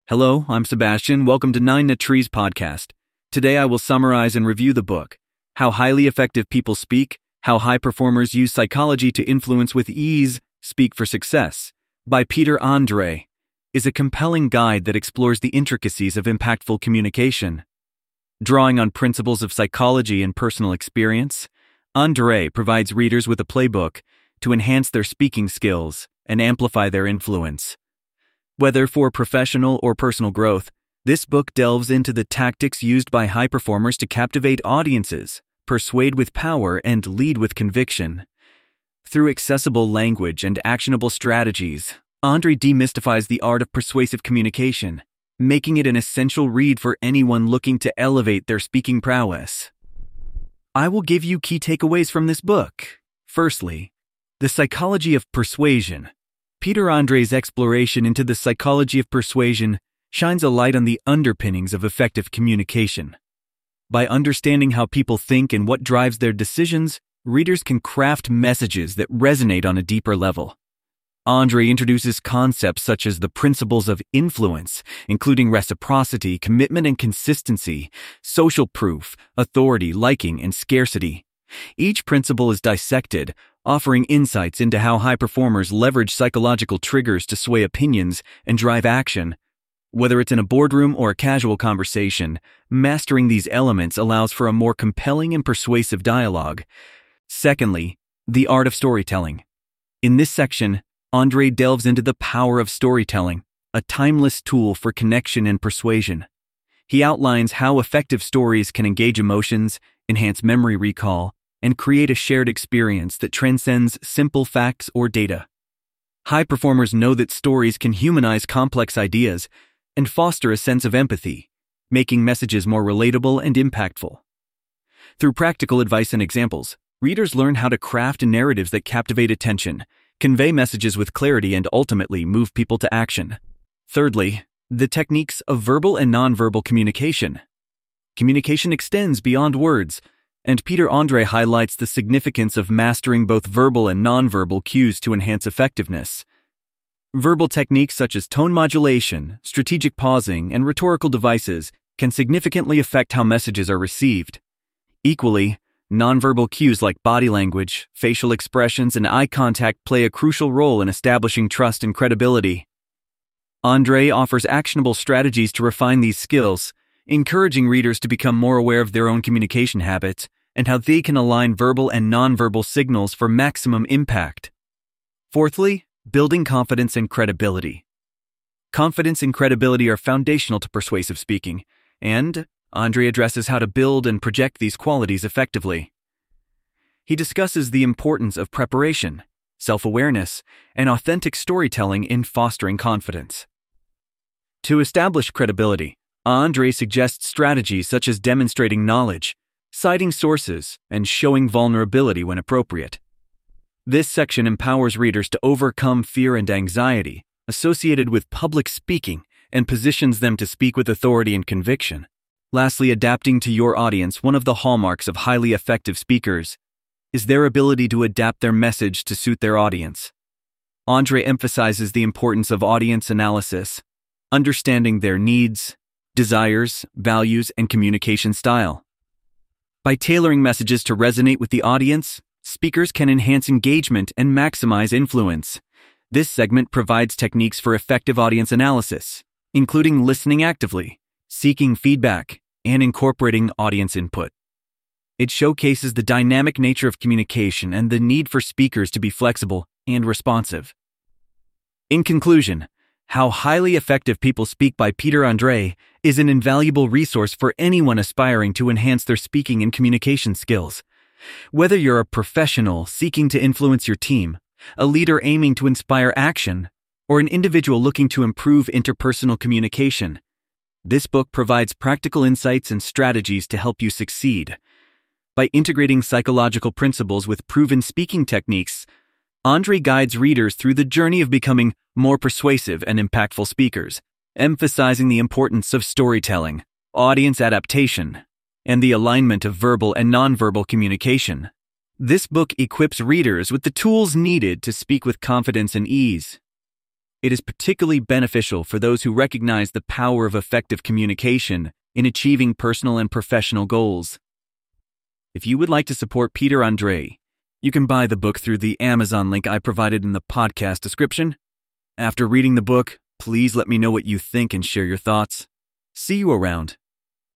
Hello, I'm Sebastian. Welcome to Nine Trees podcast. Today I will summarize and review the book, How Highly Effective People Speak, How High Performers Use Psychology to Influence with Ease, Speak for Success, by Peter Andre, is a compelling guide that explores the intricacies of impactful communication. Drawing on principles of psychology and personal experience, Andre provides readers with a playbook to enhance their speaking skills and amplify their influence. Whether for professional or personal growth, this book delves into the tactics used by high performers to captivate audiences, persuade with power, and lead with conviction. Through accessible language and actionable strategies, Andre demystifies the art of persuasive communication, making it an essential read for anyone looking to elevate their speaking prowess. I will give you key takeaways from this book. Firstly, the psychology of persuasion. Peter Andre's exploration into the psychology of persuasion shines a light on the underpinnings of effective communication. By understanding how people think and what drives their decisions, readers can craft messages that resonate on a deeper level. Andre introduces concepts such as the principles of influence, including reciprocity, commitment and consistency, social proof, authority, liking, and scarcity. Each principle is dissected, offering insights into how high performers leverage psychological triggers to sway opinions and drive action. Whether it's in a boardroom or a casual conversation, mastering these elements allows for a more compelling and persuasive dialogue. Secondly, the art of storytelling. In this section, Andre delves into the power of storytelling, a timeless tool for connection and persuasion. He outlines how effective stories can engage emotions, enhance memory recall, and create a shared experience that transcends simple facts or data. High performers know that stories can humanize complex ideas and foster a sense of empathy, making messages more relatable and impactful. Through practical advice and examples, readers learn how to craft narratives that captivate attention, convey messages with clarity, and ultimately move people to action. Thirdly, the techniques of verbal and nonverbal communication. Communication extends beyond words, and Peter Andre highlights the significance of mastering both verbal and nonverbal cues to enhance effectiveness. Verbal techniques such as tone modulation, strategic pausing, and rhetorical devices can significantly affect how messages are received. Equally, nonverbal cues like body language, facial expressions, and eye contact play a crucial role in establishing trust and credibility. Andre offers actionable strategies to refine these skills, encouraging readers to become more aware of their own communication habits and how they can align verbal and nonverbal signals for maximum impact. Fourthly, building confidence and credibility. Confidence and credibility are foundational to persuasive speaking, and Andre addresses how to build and project these qualities effectively. He discusses the importance of preparation, self-awareness, and authentic storytelling in fostering confidence. To establish credibility, Andre suggests strategies such as demonstrating knowledge, citing sources, and showing vulnerability when appropriate. This section empowers readers to overcome fear and anxiety associated with public speaking and positions them to speak with authority and conviction. Lastly, adapting to your audience. One of the hallmarks of highly effective speakers is their ability to adapt their message to suit their audience. Andre emphasizes the importance of audience analysis, understanding their needs, desires, values, and communication style. By tailoring messages to resonate with the audience, speakers can enhance engagement and maximize influence. This segment provides techniques for effective audience analysis, including listening actively, seeking feedback, and incorporating audience input. It showcases the dynamic nature of communication and the need for speakers to be flexible and responsive. In conclusion, How Highly Effective People Speak by Peter Andre is an invaluable resource for anyone aspiring to enhance their speaking and communication skills. Whether you're a professional seeking to influence your team, a leader aiming to inspire action, or an individual looking to improve interpersonal communication, this book provides practical insights and strategies to help you succeed. By integrating psychological principles with proven speaking techniques, Andre guides readers through the journey of becoming more persuasive and impactful speakers, emphasizing the importance of storytelling, audience adaptation, and the alignment of verbal and nonverbal communication. This book equips readers with the tools needed to speak with confidence and ease. It is particularly beneficial for those who recognize the power of effective communication in achieving personal and professional goals. If you would like to support Peter Andre, you can buy the book through the Amazon link I provided in the podcast description. After reading the book, please let me know what you think and share your thoughts. See you around.